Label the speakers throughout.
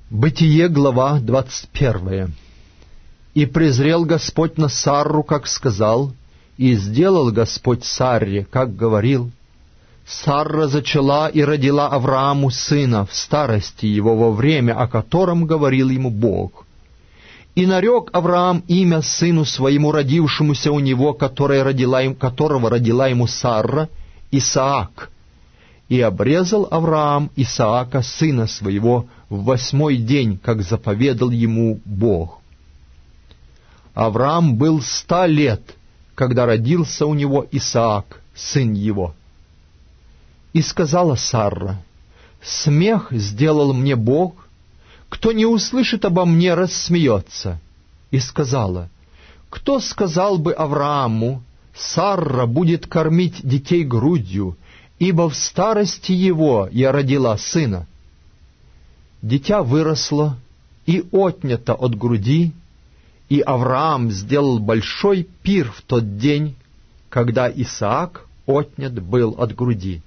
Speaker 1: Бытие, глава 21. «И презрел Господь на Сарру, как сказал, и сделал Господь Сарре, как говорил. Сарра зачала и родила Аврааму сына в старости его, во время, о котором говорил ему Бог. И нарек Авраам имя сыну своему, родившемуся у него, которого родила ему Сарра, Исаак. И обрезал Авраам Исаака, сына своего, в 8-й день, как заповедал ему Бог. Авраам был 100 лет, когда родился у него Исаак, сын его. И сказала Сарра: «Смех сделал мне Бог, кто не услышит обо мне, рассмеется». И сказала: «Кто сказал бы Аврааму: Сарра будет кормить детей грудью, ибо в старости его я родила сына?» Дитя выросло и отнято от груди, и Авраам сделал большой пир в тот день, когда Исаак отнят был от груди.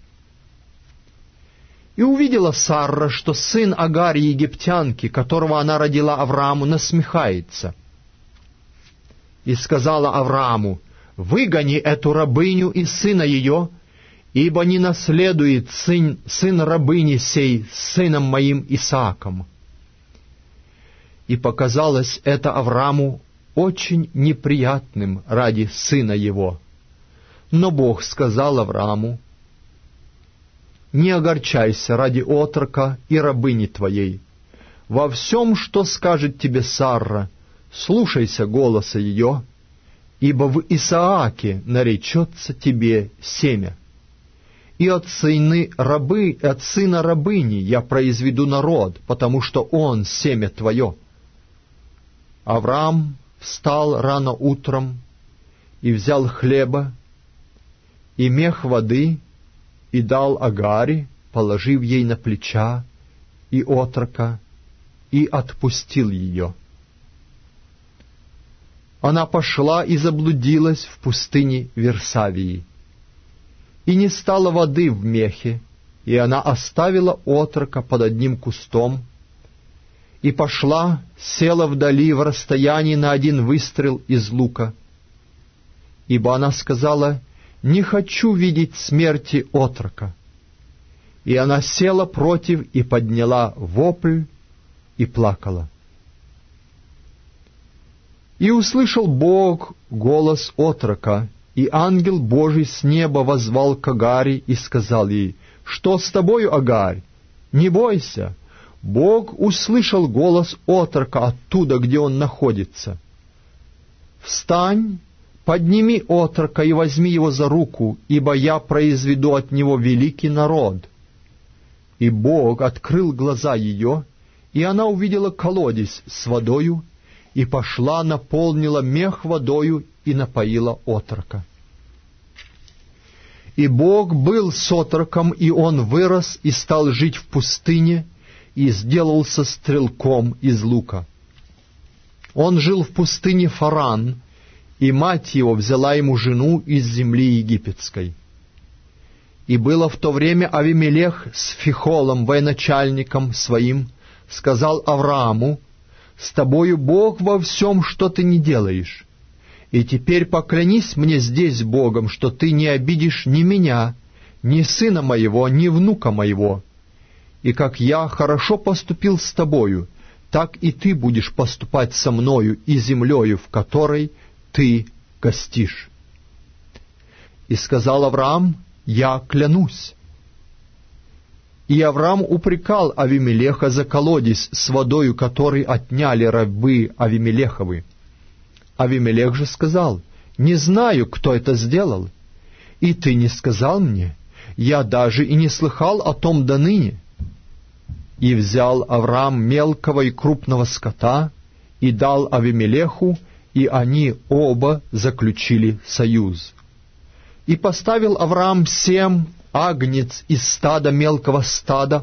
Speaker 1: И увидела Сарра, что сын Агари египтянки, которого она родила Аврааму, насмехается. И сказала Аврааму: «Выгони эту рабыню и сына ее, ибо не наследует сын рабыни сей с сыном моим Исааком». И показалось это Аврааму очень неприятным ради сына его. Но Бог сказал Аврааму: «Не огорчайся ради отрока и рабыни твоей. Во всем, что скажет тебе Сарра, слушайся голоса ее, ибо в Исааке наречется тебе семя. И от сына рабыни я произведу народ, потому что он семя твое». Авраам встал рано утром и взял хлеба и мех воды, и дал Агаре, положив ей на плеча, и отрока, и отпустил ее. Она пошла и заблудилась в пустыне Версавии. И не стало воды в мехе, и она оставила отрока под одним кустом, и пошла, села вдали в расстоянии на 1 выстрел из лука. Ибо она сказала: «Не хочу видеть смерти отрока». И она села против и подняла вопль и плакала. И услышал Бог голос отрока, и ангел Божий с неба воззвал к Агаре и сказал ей: «Что с тобою, Агарь? Не бойся, Бог услышал голос отрока оттуда, где он находится. Встань, подними отрока и возьми его за руку, ибо я произведу от него великий народ». И Бог открыл глаза ее, и она увидела колодец с водою, и пошла, наполнила мех водою и напоила отрока. И Бог был с отроком, и он вырос и стал жить в пустыне, и сделался стрелком из лука. Он жил в пустыне Фаран, и мать его взяла ему жену из земли египетской. И было в то время Авимелех с Фихолом, военачальником своим, сказал Аврааму: «С тобою Бог во всем, что ты не делаешь. И теперь поклянись мне здесь Богом, что ты не обидишь ни меня, ни сына моего, ни внука моего. И как я хорошо поступил с тобою, так и ты будешь поступать со мною и землею, в которой ты гостишь». И сказал Авраам: «Я клянусь». И Авраам упрекал Авимелеха за колодец с водою, который отняли рабы Авимелеховы. Авимелех же сказал: «Не знаю, кто это сделал, и ты не сказал мне, я даже и не слыхал о том доныне». И взял Авраам мелкого и крупного скота, и дал Авимелеху, и они оба заключили союз. И поставил Авраам 7 агнец из стада мелкого скота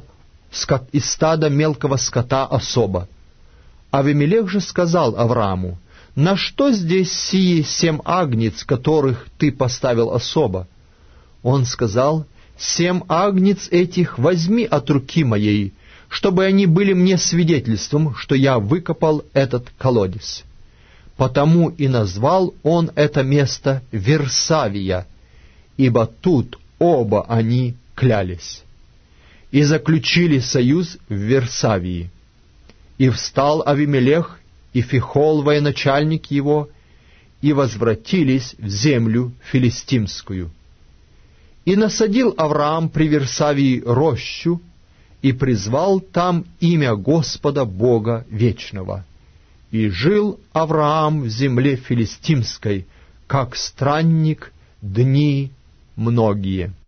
Speaker 1: особо. Авимелех же сказал Аврааму: «На что здесь сии 7 агнец, которых ты поставил особо?» Он сказал: 7 агнец этих возьми от руки моей, чтобы они были мне свидетельством, что я выкопал этот колодец. Потому и назвал он это место Версавия, ибо тут оба они клялись. И заключили союз в Версавии. И встал Авимелех и Фихол, военачальник его, и возвратились в землю филистимскую. И насадил Авраам при Версавии рощу, и призвал там имя Господа Бога Вечного. И жил Авраам в земле филистимской, как странник, дни многие.